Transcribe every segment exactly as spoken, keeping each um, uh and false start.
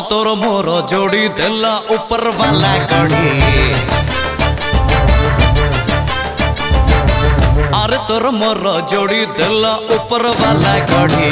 और तोर मोर जोड़ी देला ऊपर वाला गढ़ी। अरे तोर मोर जोड़ी देला ऊपर वाला गढ़ी।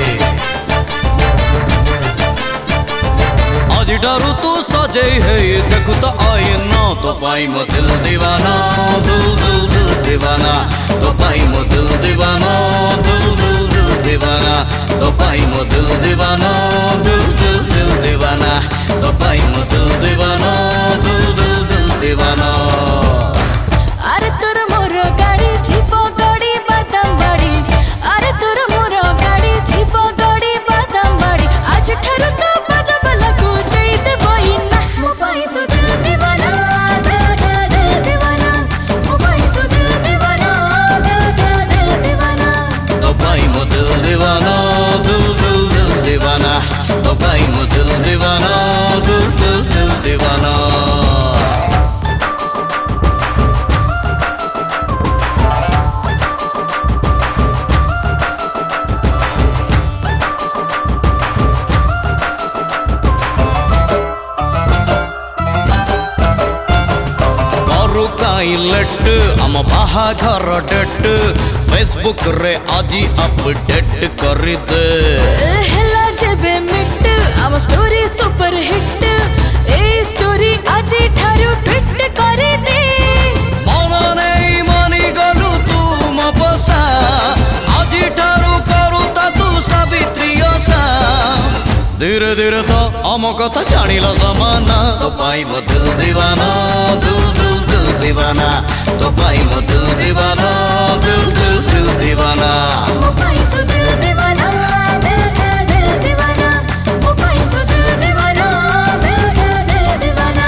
आज डरू तू सजे है देखू तो आए ना तो पाई मो दिल दीवाना दिल दिल दिल दीवाना तो पाई मो दिल दीवाना दिल दिल दिल दीवाना तो पाई मो दिल दीवाना दिल दिल दिल दीवाना तो पाई मो दिल दीवाना दिल दिल दिल दीवाना। अरे तोर मोर गाड़ी जीप गाड़ी बादाम बाड़ी। अरे तोर मोर गाड़ी जीप गाड़ी बादाम बाड़ी। आज ठारू तो बजब लगू दे दे बहिना मो पाई तो दिल दीवाना दिल दिल दिल दीवाना मो पाई तो दिल दीवाना दिल दिल दिल दीवाना तो पाई मो दिल दीवाना दिल दिल दिल दीवाना तो पाई मो दिल दीवाना दिल दिल दिल दीवाना। लेट आम बाहाघर डेट फेसबुक रे आजी अपडेट करी दे। हेला जेबे मिट आम स्टोरी सुपर हिट ए स्टोरी आजी ठारू ट्वीट करी दे। मन नहीं मानी गलु तू मो बसा आजी ठारू करू ता तू सावित्री ओसा। धीरे धीरे तो आम कथा जानिला जमाना तो पाई मो दिल दीवाना दिल दिल दिल दीवाना तो पाई मो दिल दीवाना दिल दिल दिल दीवाना मो पाई तो दिल दीवाना दिल दिल दिल दीवाना मो पाई तो दिल दीवाना दिल दिल दिल दीवाना।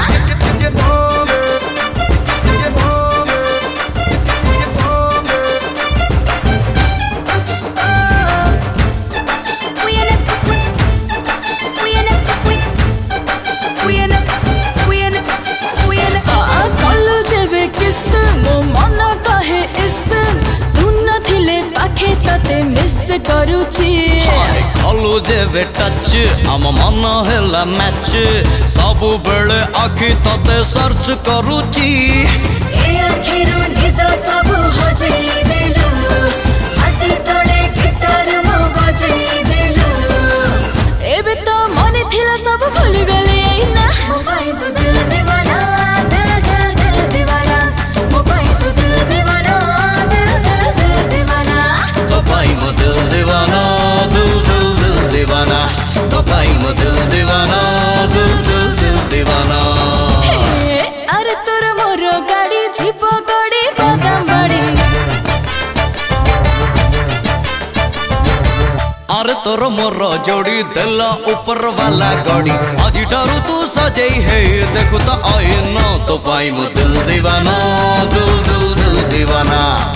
मो मन कहे इस तू न थिले पाखे तते मिस करूची। कलु जेबे टच आम मन हेला मैच सबु बेले आखि तते सर्च करूची। ए आखिरु निद सबु हजेई देलु छाती तळे गिटार मो बजेई देलु। एबे तो मन थिला सब भूल गले ना मो पाई तो दिल दीवाना दिल दिल दिल दीवाना मो पाई तो दिल दीवाना दिल दिल दिल दीवाना तो पाई मो दिल दीवाना दिल दिल दिल दीवाना तो पाई मो दिल दीवाना दिल दिल दिल दीवाना। अरे तोर मोर गाड़ी जीप गाड़ी बादाम बाड़ी। अरे तोर मोर जोड़ी देला ऊपर वाला गड़ी। आज डरू तू सजे है देखो तो आए ना तो पाई मो दिल दीवाना दिल दिल दिल दीवाना।